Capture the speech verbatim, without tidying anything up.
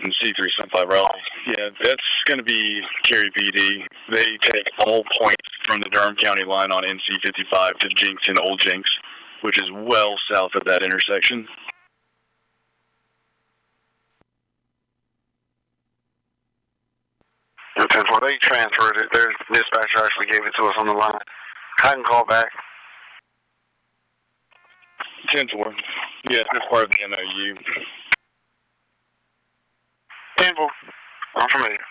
And C three seventy-five Raleigh. Yeah, that's going to be Cary P D. They take all points from the Durham County line on N C fifty-five to Jinx and Old Jinx, which is well south of that intersection. ten four, they transferred it. Their dispatcher actually gave it to us on the line. I can call back. ten four. Yes, it's part of the M O U. ten four. I'm familiar.